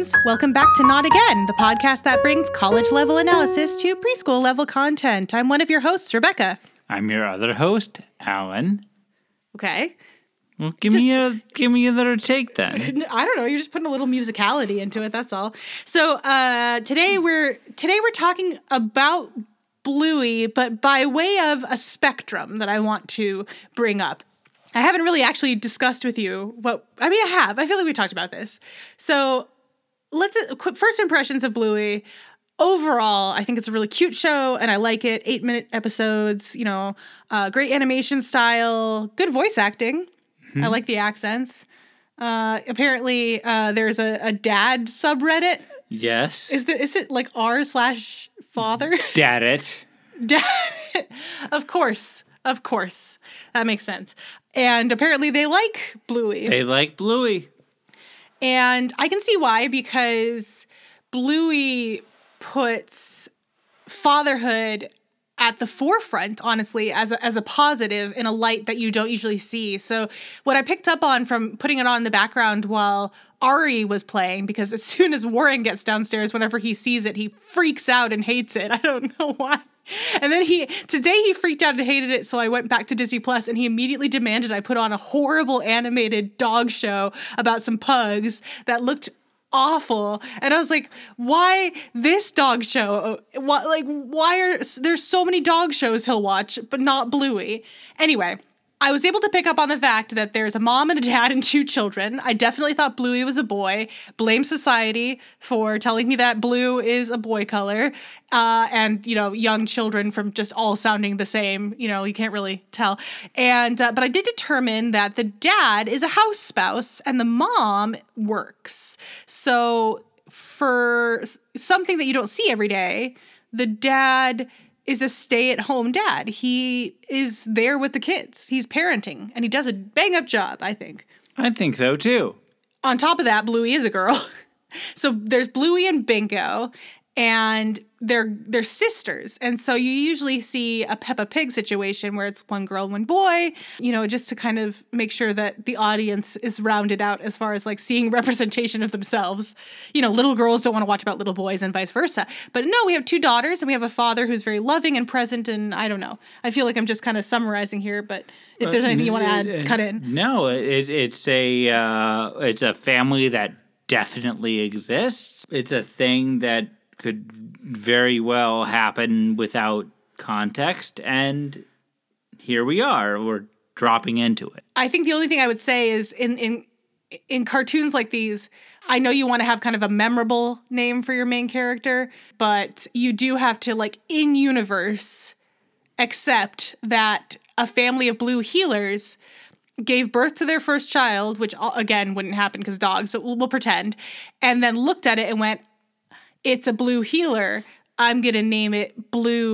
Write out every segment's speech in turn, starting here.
friends. Welcome back to Not Again, the podcast that brings college-level analysis to preschool-level content. I'm one of your hosts, Rebecca. I'm your other host, Alan. Okay. Well, give me another take then. I don't know. You're just putting a little musicality into it. That's all. So today we're talking about Bluey, but by way of a spectrum that I want to bring up. I haven't really actually discussed with you I have. I feel like we talked about this. So first impressions of Bluey. Overall, I think it's a really cute show and I like it. 8-minute episodes, great animation style, good voice acting. I like the accents. Apparently, there's a dad subreddit. Yes. Is it like r/father? Dad it. Dad it. Of course. That makes sense. And apparently they like Bluey. They like Bluey. And I can see why, because Bluey puts fatherhood at the forefront, honestly, as a positive in a light that you don't usually see. So what I picked up on from putting it on in the background while Ari was playing, because as soon as Warren gets downstairs, whenever he sees it, he freaks out and hates it. I don't know why. And then today he freaked out and hated it, so I went back to Disney Plus and he immediately demanded I put on a horrible animated dog show about some pugs that looked awful. And I was like, why this dog show? Why are there's so many dog shows he'll watch, but not Bluey? Anyway, I was able to pick up on the fact that there's a mom and a dad and 2 children. I definitely thought Bluey was a boy. Blame society for telling me that blue is a boy color. And, young children from just all sounding the same. You can't really tell. And, but I did determine that the dad is a house spouse and the mom works. So for something that you don't see every day, the dad is a stay-at-home dad. He is there with the kids. He's parenting, and he does a bang-up job, I think. I think so, too. On top of that, Bluey is a girl. So there's Bluey and Bingo, and they're sisters. And so you usually see a Peppa Pig situation where it's one girl, one boy, just to kind of make sure that the audience is rounded out as far as like seeing representation of themselves. Little girls don't want to watch about little boys and vice versa. But no, we have 2 daughters and we have a father who's very loving and present. And I don't know. I feel like I'm just kind of summarizing here, but if there's anything you want to add, cut in. No, it's a family that definitely exists. It's a thing that could very well happen without context, and here we are. We're dropping into it. I think the only thing I would say is in cartoons like these, I know you want to have kind of a memorable name for your main character, but you do have to, like, in universe, accept that a family of blue healers gave birth to their first child, which again wouldn't happen because dogs, but we'll pretend, and then looked at it and went, it's a blue healer. I'm going to name it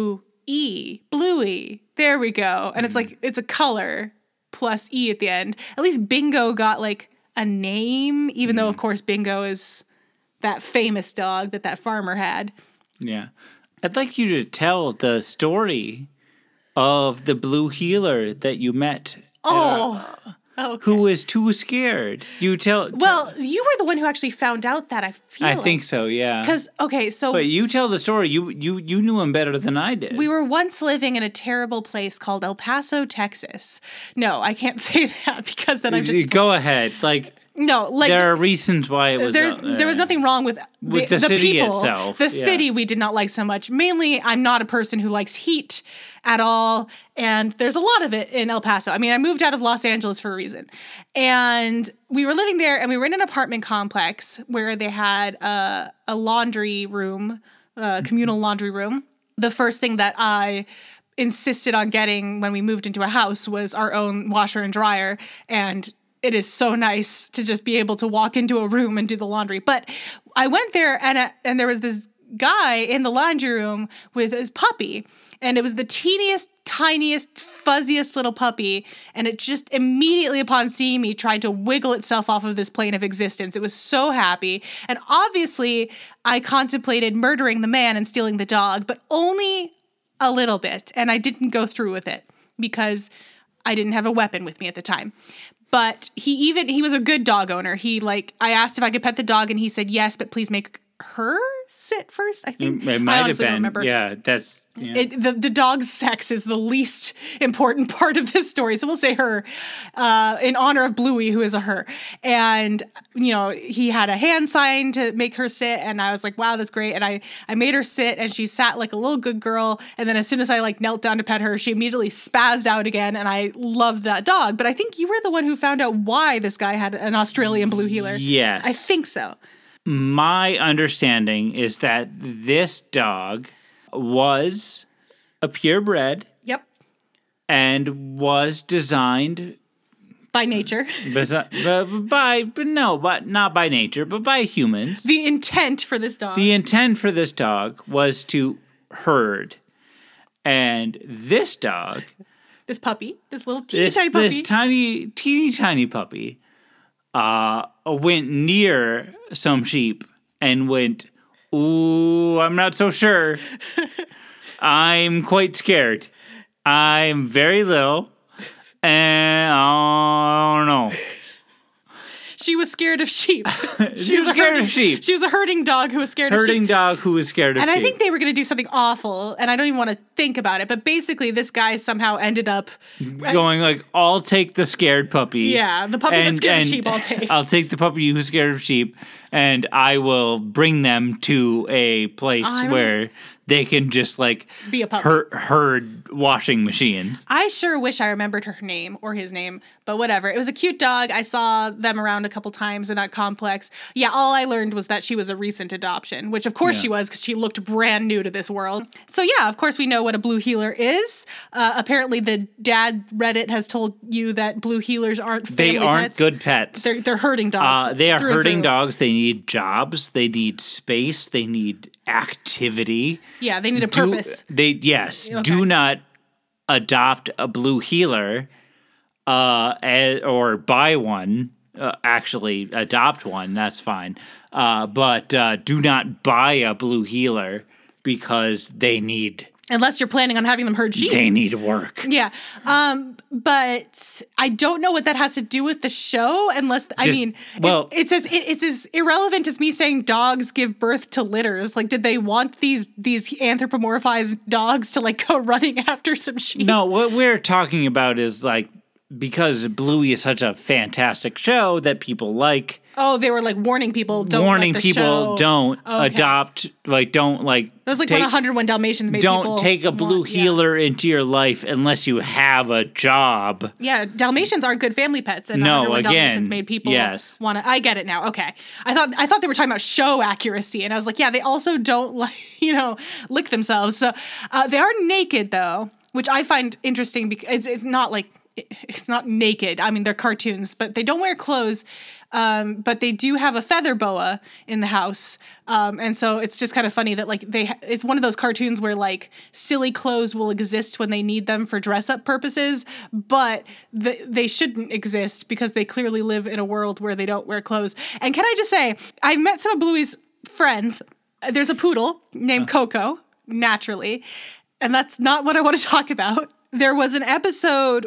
Bluey. There we go. And it's like, it's a color plus E at the end. At least Bingo got like a name, even though, of course, Bingo is that famous dog that farmer had. Yeah. I'd like you to tell the story of the blue healer that you met. Okay. Who was too scared. Well, you were the one who actually found out that, I think so, yeah. But you tell the story. You knew him better than I did. We were once living in a terrible place called El Paso, Texas. No, I can't say that because then I'm just... Go ahead. There are reasons why it was... There was nothing wrong with the city people. itself. The city we did not like so much. Mainly, I'm not a person who likes heat at all, and there's a lot of it in El Paso. I mean, I moved out of Los Angeles for a reason. And we were living there, and we were in an apartment complex where they had a laundry room, a communal laundry room. The first thing that I insisted on getting when we moved into a house was our own washer and dryer, and it is so nice to just be able to walk into a room and do the laundry. But I went there, and there was this guy in the laundry room with his puppy, and it was the teeniest, tiniest, fuzziest little puppy, and it just immediately upon seeing me tried to wiggle itself off of this plane of existence. It was so happy, and obviously I contemplated murdering the man and stealing the dog, but only a little bit, and I didn't go through with it because I didn't have a weapon with me at the time. But he was a good dog owner. I asked if I could pet the dog and he said yes, but please make her sit first, I think. It might have been. Remember. Yeah, that's... Yeah. The dog's sex is the least important part of this story. So we'll say her in honor of Bluey, who is a her. And, he had a hand sign to make her sit. And I was like, wow, that's great. And I made her sit and she sat like a little good girl. And then as soon as I knelt down to pet her, she immediately spazzed out again. And I loved that dog. But I think you were the one who found out why this guy had an Australian blue heeler. Yes. I think so. My understanding is that this dog was a purebred. Yep. And was designed by nature. Not by nature, but by humans. The intent for this dog was to herd. And this dog, this puppy, this little tiny puppy. This teeny puppy went near some sheep and went, ooh, I'm not so sure. I'm quite scared. I'm very little, and I don't know. She was scared of sheep. She was scared of sheep. She was a herding dog who was scared of sheep. Herding dog who was scared of sheep. And I think they were going to do something awful, and I don't even want to think about it, but basically this guy somehow ended up... going I'll take the scared puppy. Yeah, the puppy that's scared of sheep I'll take. I'll take the puppy who's scared of sheep, and I will bring them to a place where they can just be a puppy. Herd washing machines. I sure wish I remembered her name or his name, but whatever. It was a cute dog. I saw them around a couple times in that complex. Yeah, all I learned was that she was a recent adoption, which of course she was because she looked brand new to this world. So yeah, of course we know what a blue heeler is. Apparently the dad Reddit has told you that blue heelers aren't family pets. They aren't good pets. They're herding dogs. They are herding dogs. They need jobs. They need space. They need activity. Yeah, they need a purpose. Do not adopt a blue heeler or buy one. Actually, adopt one. That's fine. But do not buy a blue heeler because they need... Unless you're planning on having them herd sheep. They need work. Yeah. But I don't know what that has to do with the show unless, it's as irrelevant as me saying dogs give birth to litters. Did they want these anthropomorphized dogs to go running after some sheep? No, what we're talking about is because Bluey is such a fantastic show that people like. Oh, they were warning people don't warning like the people show. Don't adopt don't It was when 101 Dalmatians made don't take a blue heeler into your life unless you have a job. Yeah, Dalmatians aren't good family pets, and 101 Dalmatians made people want to. I get it now. Okay, I thought they were talking about show accuracy, and I was like, yeah, they also don't lick themselves. So they are naked though, which I find interesting because it's not it's not naked. I mean, they're cartoons, but they don't wear clothes. But they do have a feather boa in the house. And so it's just kind of funny that it's one of those cartoons where silly clothes will exist when they need them for dress up purposes, but they shouldn't exist because they clearly live in a world where they don't wear clothes. And can I just say, I've met some of Bluey's friends. There's a poodle named Coco, naturally. And that's not what I want to talk about. There was an episode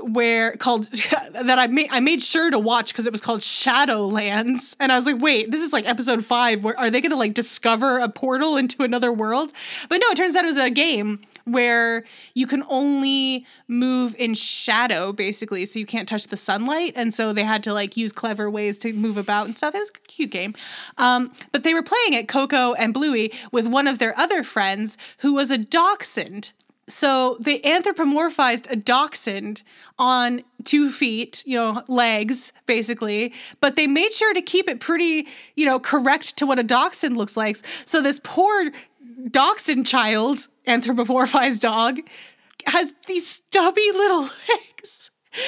that I made sure to watch because it was called Shadowlands. And I was like, wait, this is episode 5. Where are they going to discover a portal into another world? But no, it turns out it was a game where you can only move in shadow, basically. So you can't touch the sunlight. And so they had to use clever ways to move about and stuff. It was a cute game. But they were playing it, Coco and Bluey, with one of their other friends who was a dachshund. So they anthropomorphized a dachshund on 2 feet, legs, basically, but they made sure to keep it pretty, correct to what a dachshund looks like. So this poor dachshund child, anthropomorphized dog, has these stubby little legs.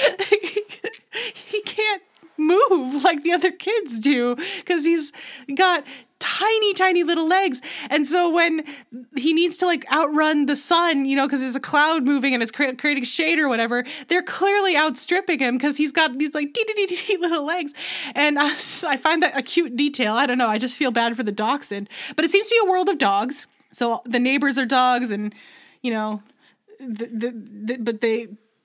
He can't move like the other kids do because he's got tiny little legs. And so when he needs to outrun the sun, because there's a cloud moving and it's creating shade or whatever, they're clearly outstripping him because he's got these dee little legs. And I find that a cute detail. I don't know. I just feel bad for the dachshund. But it seems to be a world of dogs. So the neighbors are dogs and, but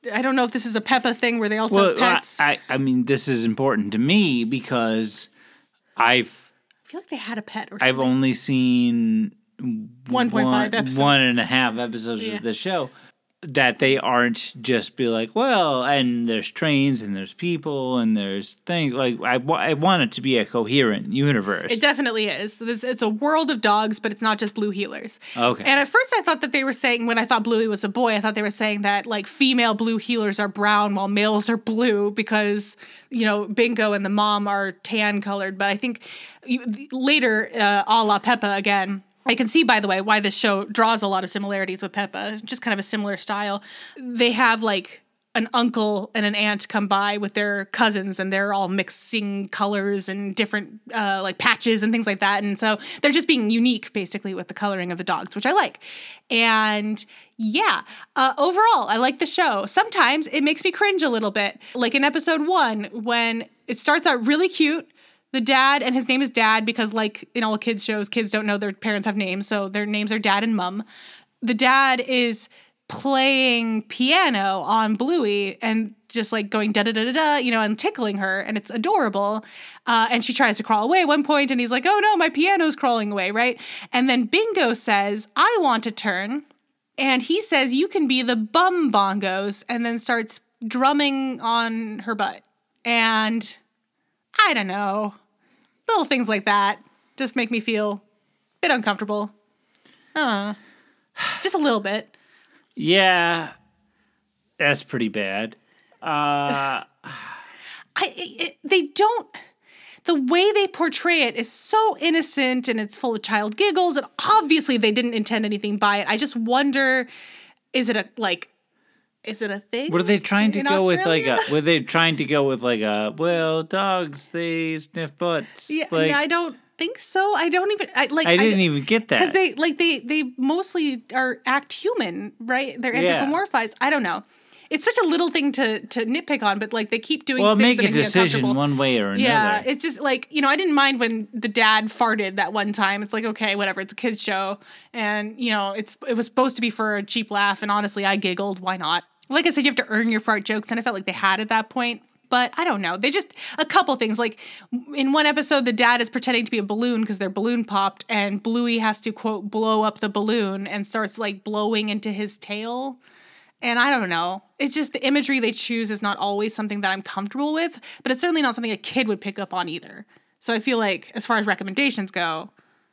I don't know if this is a Peppa thing where they also have pets. I mean, this is important to me because I feel like they had a pet or something. I've only seen 1.5 episodes. 1.5 episodes of the show. That they aren't just be like, well, and there's trains and there's people and there's things. Like, I want it to be a coherent universe. It definitely is. It's a world of dogs, but it's not just blue heelers. Okay. And at first I thought that they were saying, when I thought Bluey was a boy, I thought they were saying that, like, female blue heelers are brown while males are blue because, you know, Bingo and the mom are tan colored. But I think later, a la Peppa again, I can see, by the way, why this show draws a lot of similarities with Peppa, just kind of a similar style. They have, like, an uncle and an aunt come by with their cousins, and they're all mixing colors and different, like, patches and things like that. And so they're just being unique, basically, with the coloring of the dogs, which I like. And, yeah, overall, I like the show. Sometimes it makes me cringe a little bit. Like in episode 1, when it starts out really cute, the dad, and his name is Dad because, like in all kids shows, kids don't know their parents have names, so their names are Dad and Mum. The dad is playing piano on Bluey and just like going da-da-da-da-da, you know, and tickling her, and it's adorable. And she tries to crawl away at one point, and he's like, oh no, my piano's crawling away, right? And then Bingo says, I want a turn. And he says, you can be the bum bongos, and then starts drumming on her butt. And I don't know. Little things like that just make me feel a bit uncomfortable. Just a little bit. Yeah, that's pretty bad. They don't. The way they portray it is so innocent, and it's full of child giggles, and obviously they didn't intend anything by it. I just wonder, is it a thing? Were they trying to go Australia? were they trying to go with like a, well, dogs, they sniff butts? Yeah, like, I don't think so. I didn't even get that. Because they mostly act human, right? They're anthropomorphized. I don't know. It's such a little thing to nitpick on, but like they keep doing things make that a make me decision uncomfortable. one way or another. Yeah, it's just like, you know, I didn't mind when the dad farted that one time. It's like, okay, whatever, it's a kid's show. And, you know, it was supposed to be for a cheap laugh, and honestly, I giggled. Why not? Like I said, you have to earn your fart jokes, and I felt like they had at that point. But I don't know. They just, a couple things. Like in one episode, the dad is pretending to be a balloon because their balloon popped, and Bluey has to, quote, blow up the balloon and starts like blowing into his tail. And I don't know. It's just the imagery they choose is not always something that I'm comfortable with, but it's certainly not something a kid would pick up on either. So I feel like as far as recommendations go,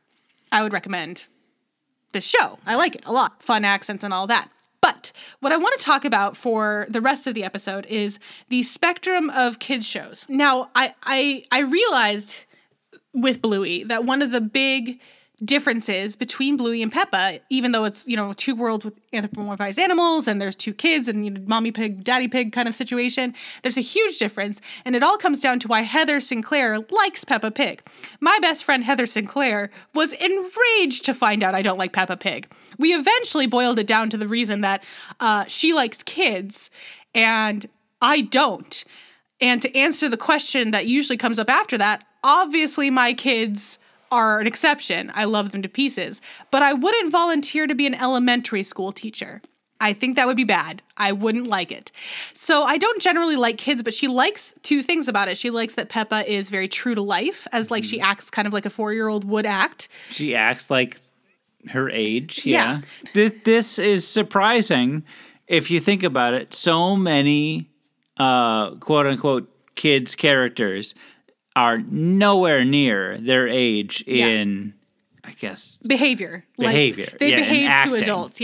I would recommend this show. I like it a lot. Fun accents and all that. But what I want to talk about for the rest of the episode is the spectrum of kids shows. Now, I realized with Bluey that one of the big differences between Bluey and Peppa, even though it's, you know, two worlds with anthropomorphized animals and there's two kids and, you know, mommy pig, daddy pig kind of situation, there's a huge difference. And it all comes down to why Heather Sinclair likes Peppa Pig. My best friend Heather Sinclair was enraged to find out I don't like Peppa Pig. We eventually boiled it down to the reason that she likes kids and I don't. And to answer the question that usually comes up after that, obviously my kids are an exception. I love them to pieces. But I wouldn't volunteer to be an elementary school teacher. I think that would be bad. I wouldn't like it. So I don't generally like kids, but she likes two things about it. She likes that Peppa is very true to life, as like she acts kind of like a 4-year-old would act. She acts like her age. Yeah. This is surprising if you think about it. So many quote unquote kids characters are nowhere near their age in, I guess, behavior. They behave acting. to adults,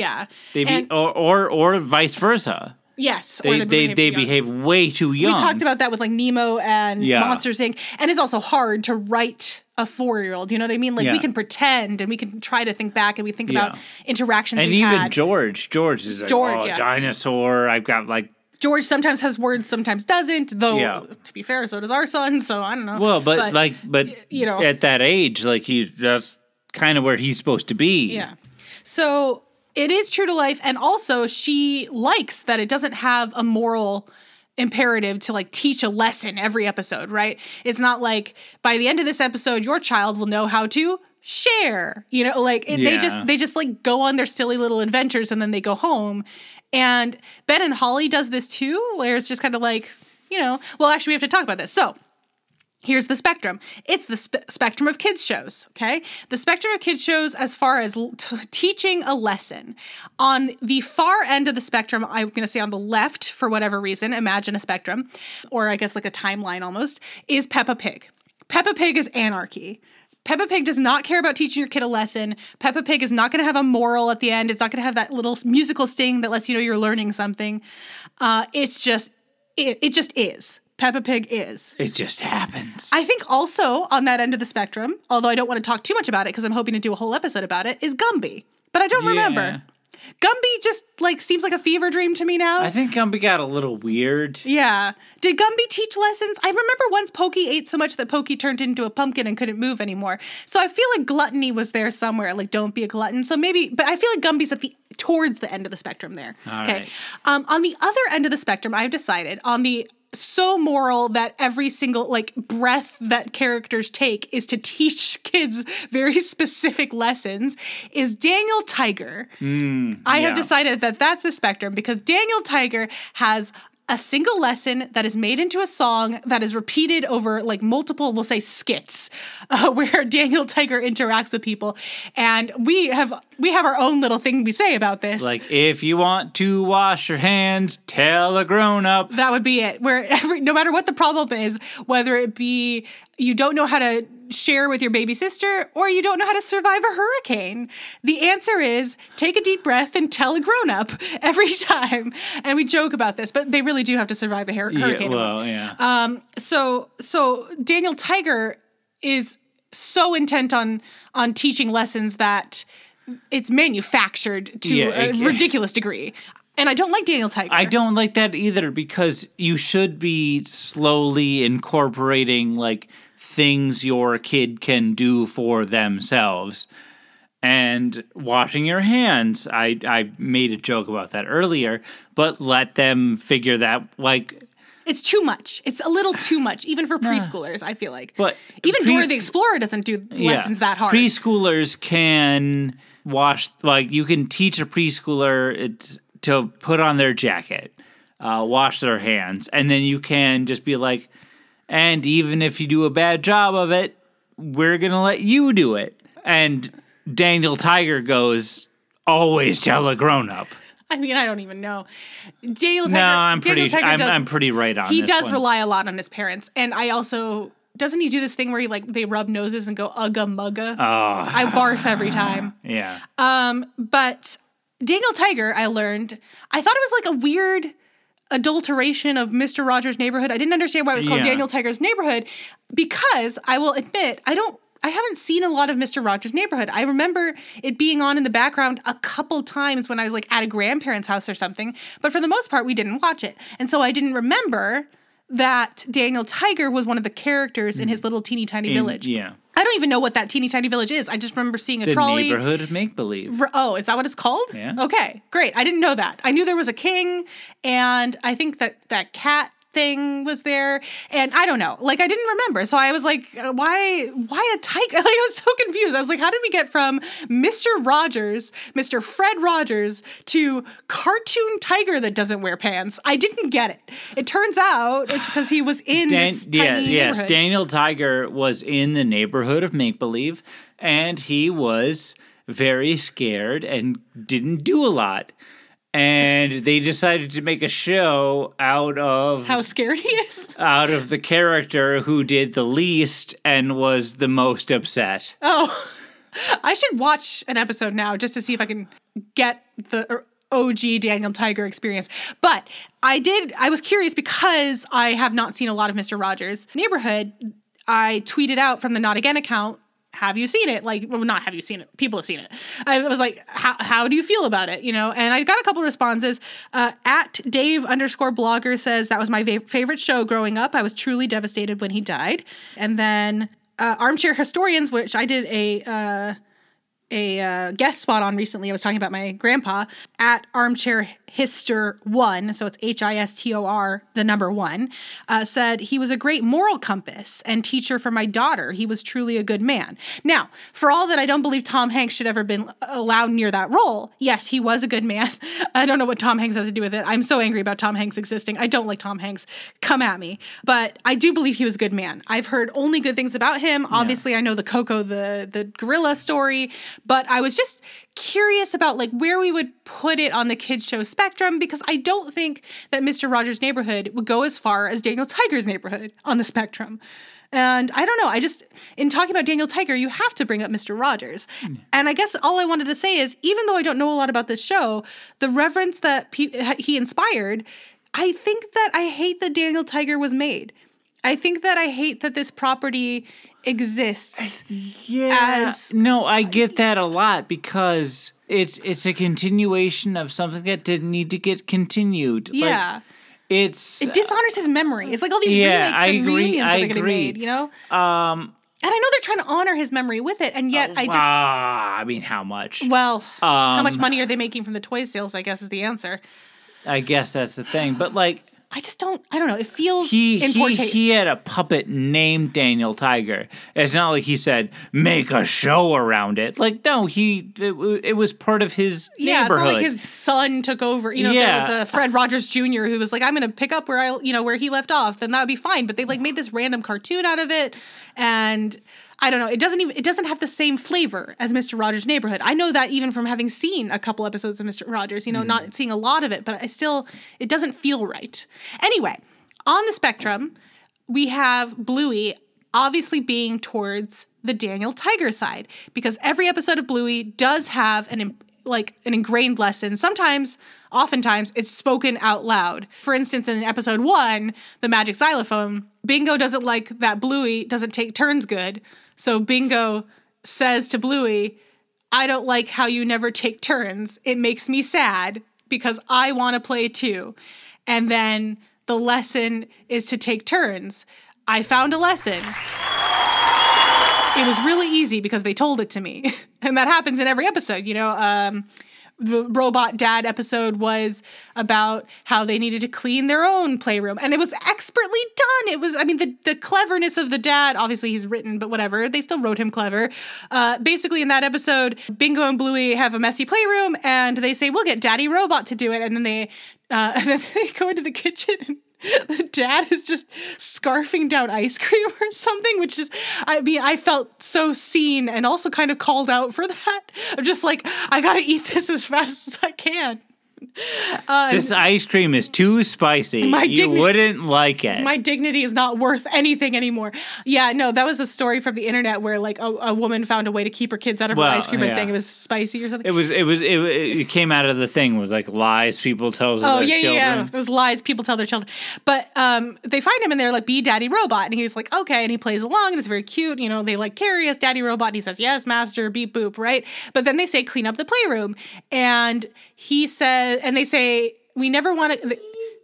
or vice versa. Yes, they behave way too young. We talked about that with like Nemo and Monsters Inc. And it's also hard to write a 4-year-old. You know what I mean? Like we can pretend and we can try to think back and we think about interactions and we've had. And even George is like, dinosaur. I've got like. George sometimes has words, sometimes doesn't. Though, to be fair, so does our son. So I don't know. Well, but you know, at that age, like that's kind of where he's supposed to be. Yeah. So it is true to life, and also she likes that it doesn't have a moral imperative to like teach a lesson every episode. Right? It's not like by the end of this episode, your child will know how to share, like they just like go on their silly little adventures and then they go home. And Ben and Holly does this too, where it's just kind of like, well, actually we have to talk about this. So here's the spectrum. It's the spectrum of kids shows, okay? The spectrum of kids shows as far as teaching a lesson. On the far end of the spectrum, I'm going to say on the left, for whatever reason, imagine a spectrum, or I guess like a timeline almost, is Peppa Pig. Peppa Pig is anarchy. Peppa Pig does not care about teaching your kid a lesson. Peppa Pig is not going to have a moral at the end. It's not going to have that little musical sting that lets you know you're learning something. It just is. Peppa Pig is. It just happens. I think also on that end of the spectrum, although I don't want to talk too much about it because I'm hoping to do a whole episode about it, is Gumby. But I don't remember. Gumby just seems like a fever dream to me now. I think Gumby got a little weird. Yeah. Did Gumby teach lessons? I remember once Pokey ate so much that Pokey turned into a pumpkin and couldn't move anymore. So I feel like gluttony was there somewhere, like don't be a glutton. So maybe, but I feel like Gumby's towards the end of the spectrum there. All okay. Right. On the other end of the spectrum, I've decided on the so moral that every single breath that characters take is to teach kids very specific lessons is Daniel Tiger. I have decided that that's the spectrum because Daniel Tiger has a single lesson that is made into a song that is repeated over multiple, we'll say skits, where Daniel Tiger interacts with people. And we have our own little thing we say about this. Like, if you want to wash your hands, tell a grown-up. That would be it. Where no matter what the problem is, whether it be you don't know how to share with your baby sister or you don't know how to survive a hurricane, the answer is take a deep breath and tell a grown-up every time. And we joke about this, but they really do have to survive a hurricane. Yeah. So Daniel Tiger is so intent on teaching lessons that it's manufactured to a ridiculous degree. And I don't like Daniel Tiger. I don't like that either because you should be slowly incorporating things your kid can do for themselves. And washing your hands, I made a joke about that earlier, but let them figure that it's too much. It's a little too much, even for preschoolers, I feel like. But even Dora the Explorer doesn't do lessons that hard. Preschoolers can wash, you can teach a preschooler to put on their jacket, wash their hands, and then you can just be like, and even if you do a bad job of it, we're going to let you do it. And Daniel Tiger goes, always tell a grown-up. I mean, I don't even know. Daniel Tiger. No, I'm pretty right on. He does rely a lot on his parents, and I also doesn't he do this thing where he they rub noses and go ugga mugga? Oh, I barf every time. Yeah. But Daniel Tiger, I learned, I thought it was a weird adulteration of Mr. Rogers' Neighborhood. I didn't understand why it was called Daniel Tiger's Neighborhood because I will admit I haven't seen a lot of Mr. Rogers' Neighborhood. I remember it being on in the background a couple times when I was at a grandparent's house or something, but for the most part, we didn't watch it. And so I didn't remember that Daniel Tiger was one of the characters in his little teeny tiny village. Yeah. I don't even know what that teeny tiny village is. I just remember seeing a trolley. The Neighborhood of Make-Believe. Oh, is that what it's called? Yeah. Okay, great. I didn't know that. I knew there was a king, and I think that cat thing was there, and I don't know. I didn't remember, so I was like, why a tiger? I was so confused. I was like, how did we get from Mr. Rogers, Mr. Fred Rogers, to cartoon tiger that doesn't wear pants? I didn't get it. It turns out it's because he was in this tiny neighborhood. Yes, Daniel Tiger was in the Neighborhood of Make-Believe, and he was very scared and didn't do a lot. And they decided to make a show out of how scared he is. Out of the character who did the least and was the most upset. Oh, I should watch an episode now just to see if I can get the OG Daniel Tiger experience. But I was curious because I have not seen a lot of Mr. Rogers' Neighborhood. I tweeted out from the Not Again account, have you seen it? Not have you seen it? People have seen it. I was like, how do you feel about it? And I got a couple responses. At Dave_blogger says, that was my favorite show growing up. I was truly devastated when he died. And then Armchair Historians, which I did a guest spot on recently. I was talking about my grandpa. At Armchair Histor1, so it's HISTOR, the number 1, said, he was a great moral compass and teacher for my daughter. He was truly a good man. Now, for all that I don't believe Tom Hanks should ever been allowed near that role, yes, he was a good man. I don't know what Tom Hanks has to do with it. I'm so angry about Tom Hanks existing. I don't like Tom Hanks. Come at me. But I do believe he was a good man. I've heard only good things about him. Obviously, I know the Coco, the gorilla story, but I was just curious about like where we would put it on the kids show spectrum, because I don't think that Mr. Rogers' Neighborhood would go as far as Daniel Tiger's Neighborhood on the spectrum. And I don't know. I just, in talking about Daniel Tiger, you have to bring up Mr. Rogers. And I guess all I wanted to say is, even though I don't know a lot about this show, the reverence that he inspired, I think that I hate that Daniel Tiger was made. I think that I hate that this property exists. No, I get that a lot, because it's a continuation of something that didn't need to get continued. Yeah. Like, it dishonors his memory. It's like all these remakes and reunions that are getting made, you know? And I know they're trying to honor his memory with it, and yet I mean, how much? Well, how much money are they making from the toy sales, I guess, is the answer. I guess that's the thing. But, like, I don't know. It feels in poor taste. He had a puppet named Daniel Tiger. It's not like he said, make a show around it. Like, no, it was part of his neighborhood. Yeah, it's not like his son took over. There was a Fred Rogers Jr. who was like, I'm going to pick up where he left off, then that would be fine. But they like made this random cartoon out of it. And I don't know. It doesn't have the same flavor as Mr. Rogers' Neighborhood. I know that even from having seen a couple episodes of Mr. Rogers, not seeing a lot of it, but it doesn't feel right. Anyway, on the spectrum, we have Bluey obviously being towards the Daniel Tiger side, because every episode of Bluey does have an ingrained lesson. Oftentimes, it's spoken out loud. For instance, in episode 1, the magic xylophone, Bingo doesn't like that Bluey doesn't take turns good. So Bingo says to Bluey, I don't like how you never take turns. It makes me sad because I want to play too. And then the lesson is to take turns. I found a lesson. It was really easy because they told it to me. And that happens in every episode, The Robot Dad episode was about how they needed to clean their own playroom. And it was expertly done. It was, the cleverness of the dad, obviously he's written, but whatever. They still wrote him clever. Basically, in that episode, Bingo and Bluey have a messy playroom, and they say, we'll get Daddy Robot to do it. And then they go into the kitchen, and the dad is just scarfing down ice cream or something, which is, I felt so seen and also kind of called out for that. I'm just like, I gotta eat this as fast as I can. This ice cream is too spicy. You wouldn't like it. My dignity is not worth anything anymore. Yeah, no, that was a story from the internet where like a woman found a way to keep her kids out of her ice cream by saying it was spicy or something. It came out of the thing. It was like lies people tell their children. Yeah. Those lies people tell their children. But they find him and they're like, be Daddy Robot. And he's like, okay. And he plays along and it's very cute. They like carry us, Daddy Robot. And he says, yes, master, beep boop, right? But then they say, clean up the playroom. And he says, and they say, we never want to...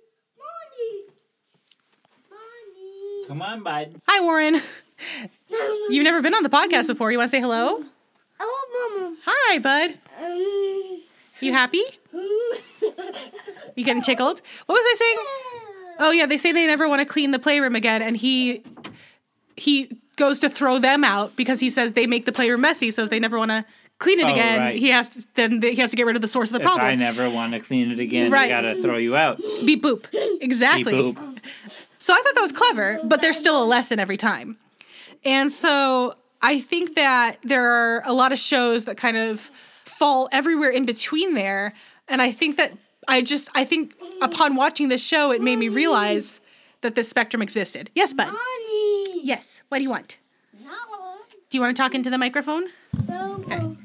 Come on, bud. Hi, Warren. You've never been on the podcast before. You want to say hello? Hello, Mama. Hi, bud. You happy? You getting tickled? What was I saying? Oh, yeah, they say they never want to clean the playroom again, and he goes to throw them out because he says they make the playroom messy, so if they never want to clean it again, right. he has to get rid of the source of the problem. If I never want to clean it again, right. I gotta throw you out. Beep boop. Exactly. Beep boop. So I thought that was clever, but there's still a lesson every time. And so I think that there are a lot of shows that kind of fall everywhere in between there. And I think that I think upon watching this show, it made me realize that this spectrum existed. Yes, bud. Mommy. Yes. What do you want? No. Do you want to talk into the microphone? No.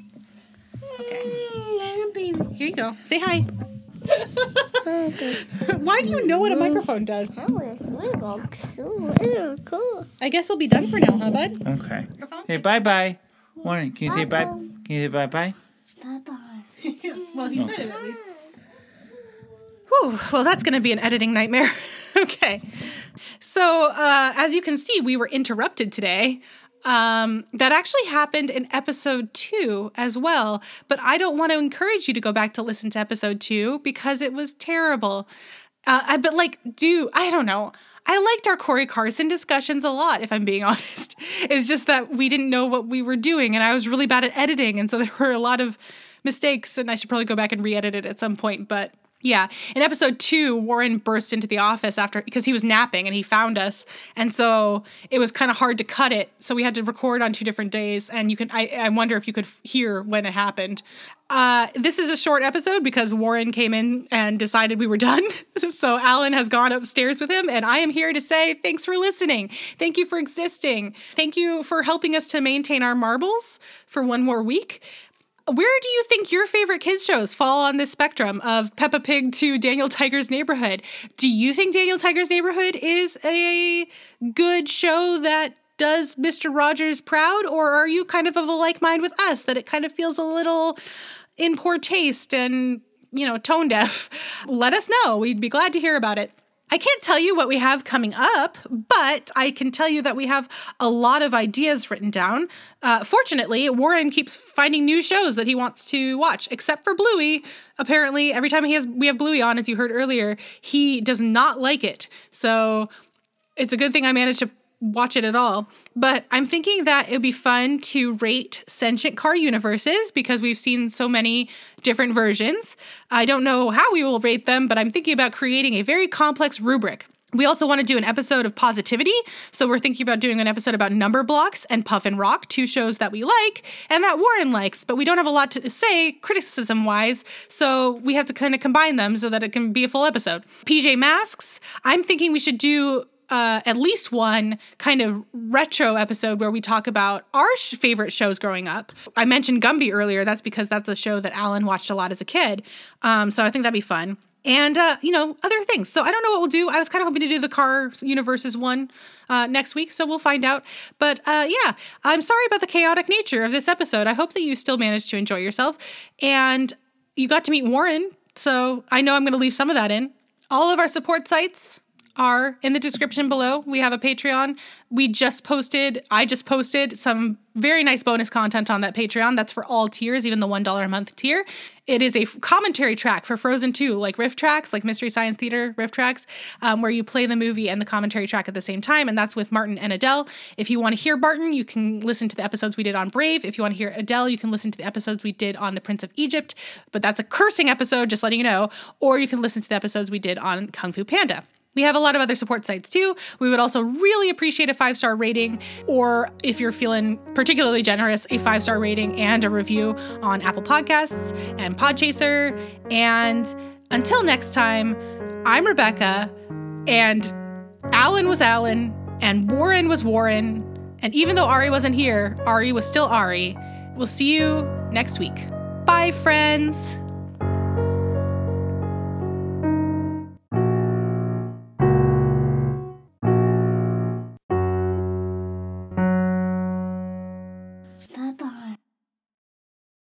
Okay. Here you go. Say hi. Why do you know what a microphone does? I guess we'll be done for now, huh, bud? Okay. Hey, bye-bye. Warren, can you say bye? Can you say bye-bye? Bye-bye. Well, he said it at least. Whew. Well, that's going to be an editing nightmare. Okay. So, as you can see, we were interrupted today. that actually happened in episode 2 as well. But I don't want to encourage you to go back to listen to episode 2 because it was terrible. I don't know. I liked our Corey Carson discussions a lot, if I'm being honest. It's just that we didn't know what we were doing, and I was really bad at editing, and so there were a lot of mistakes, and I should probably go back and re-edit it at some point. But yeah, in episode 2, Warren burst into the office because he was napping, and he found us, and so it was kind of hard to cut it. So we had to record on 2 different days, and I wonder if you could hear when it happened. This is a short episode because Warren came in and decided we were done. So Alan has gone upstairs with him, and I am here to say thanks for listening. Thank you for existing. Thank you for helping us to maintain our marbles for one more week. Where do you think your favorite kids shows fall on this spectrum of Peppa Pig to Daniel Tiger's Neighborhood? Do you think Daniel Tiger's Neighborhood is a good show that does Mr. Rogers proud, or are you kind of a like mind with us that it kind of feels a little in poor taste and, tone deaf? Let us know. We'd be glad to hear about it. I can't tell you what we have coming up, but I can tell you that we have a lot of ideas written down. Fortunately, Warren keeps finding new shows that he wants to watch, except for Bluey. Apparently, every time we have Bluey on, as you heard earlier, he does not like it. So it's a good thing I managed to watch it at all. But I'm thinking that it would be fun to rate sentient car universes because we've seen so many different versions. I don't know how we will rate them, but I'm thinking about creating a very complex rubric. We also want to do an episode of positivity. So we're thinking about doing an episode about Number Blocks and Puff and Rock, 2 shows that we like and that Warren likes, but we don't have a lot to say criticism-wise, so we have to kind of combine them so that it can be a full episode. PJ Masks, I'm thinking we should do at least one kind of retro episode where we talk about our favorite shows growing up. I mentioned Gumby earlier. That's because that's a show that Alan watched a lot as a kid. So I think that'd be fun. And, other things. So I don't know what we'll do. I was kind of hoping to do the Car Universes one next week, so we'll find out. But, I'm sorry about the chaotic nature of this episode. I hope that you still managed to enjoy yourself. And you got to meet Warren, so I know I'm going to leave some of that in. All of our support sites are in the description below. We have a Patreon. I just posted some very nice bonus content on that Patreon. That's for all tiers, even the $1 a month tier. It is a commentary track for Frozen 2, like riff tracks, like Mystery Science Theater riff tracks, where you play the movie and the commentary track at the same time, and that's with Martin and Adele. If you want to hear Barton, you can listen to the episodes we did on Brave. If you want to hear Adele, you can listen to the episodes we did on The Prince of Egypt, but that's a cursing episode, just letting you know, or you can listen to the episodes we did on Kung Fu Panda. We have a lot of other support sites too. We would also really appreciate a 5-star rating, or if you're feeling particularly generous, a 5-star rating and a review on Apple Podcasts and Podchaser. And until next time, I'm Rebecca, and Alan was Alan, and Warren was Warren, and even though Ari wasn't here, Ari was still Ari. We'll see you next week. Bye, friends.